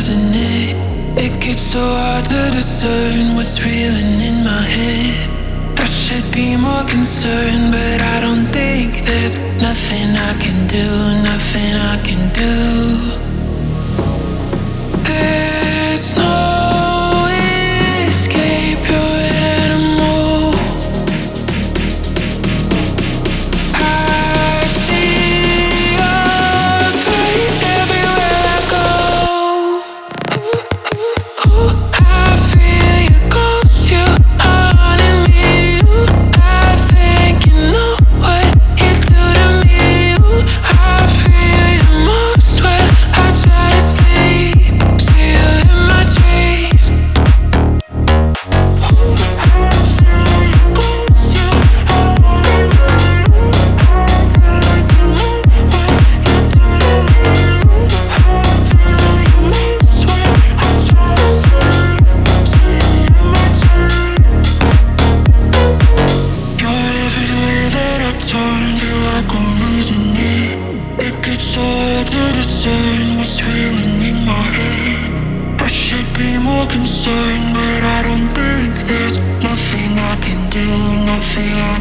losing it. It gets so hard to discern what's real and in my head. I should be more concerned, but I don't think there's nothing I can do, nothing I can do. There's no escape, you're an animal. I see your face everywhere I go. Ooh, I feel you close, you haunting me. Ooh, I think you know what you do to me. Ooh, I feel you most when I try to sleep. See you in my dreams. Ooh, I feel you close, you haunting me. Ooh, I think you know what you do to me. Ooh, I feel you most when I try to sleep. See you in my dreams. You're everywhere that I turn, feel like I'm losing it. It gets so hard to discern what's real and in my head. I should be more concerned, but I don't think there's nothing I can do, nothing I